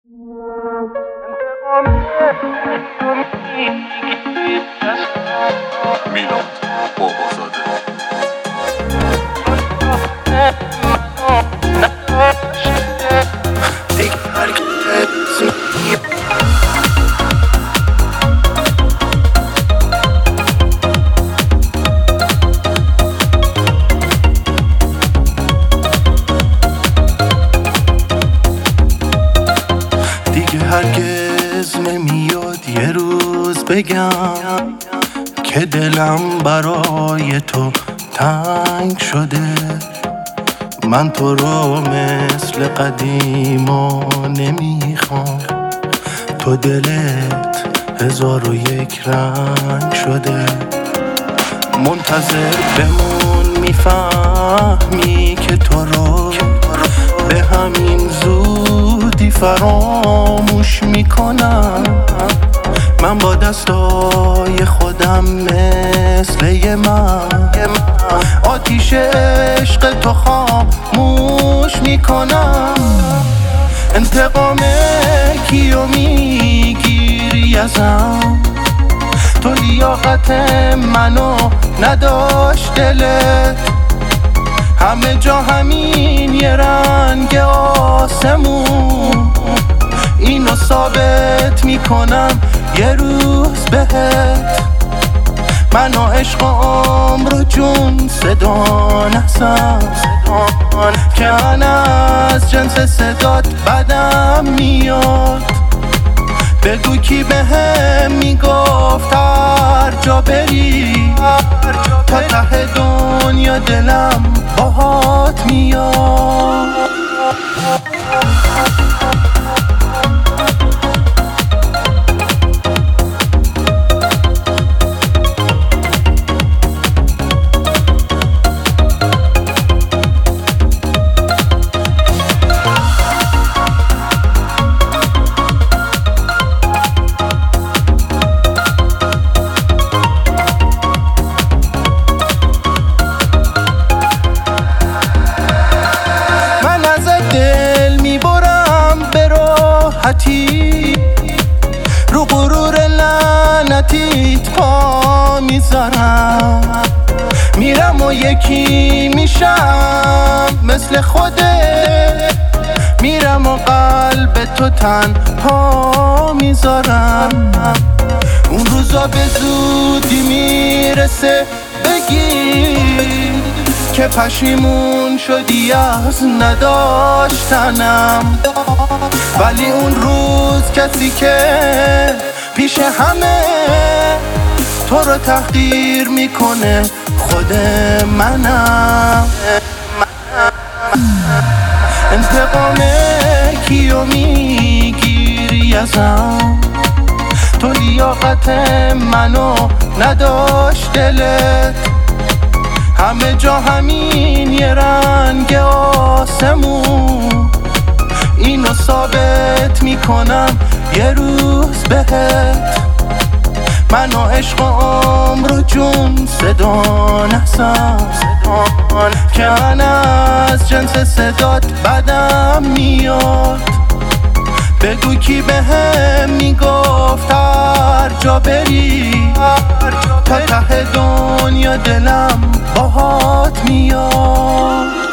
میلاد بابازاده. دیگه هرگز نمیاد یه روز بگم که دلم برای تو تنگ شده. من تو رو مثل قدیما نمیخوام، تو دلت 1001 رنگ شده. منتظر بمون میفهمی که تو رو به همین زودی فراموش میکنم. من با دستای خودم مثل یه من آتیش عشق تو خاموش میکنم. انتقام کیو میگیری ازم؟ تو لیاقت منو نداشت دلت، همه جا همین یه رنگ آسمون. اینو ثابت میکنم یه روز بهت، من و عشق و عمر و جون صدا نزن که من از جنس صدات بدم میاد. بگو کی بهم میگفت هر جا بری تا ته دنیا دلم باهات میاد. رو غرور لعنتیت پا میذارم، میرم و یکی میشم مثل خودت، میرم و قلب تو تنها میذارم. اون روزا به زودی میرسه بگی که پشیمون شدی از نداشتنم، ولی اون روز کسی که پیش همه تو رو تحقیر میکنه خود منم. انتقام کیو میگیری ازم؟ تو لیاقت منو نداشت دلت، همه جا همین یه رنگ آسمون. اینو ثابت میکنم یه روز بهت، من و عشق و عمر و جون صدا نزن که من از جنس صدات بدم میاد. بگو کی بهم میگفت هر جا بری تا ته دنیا دلم باهات میاد.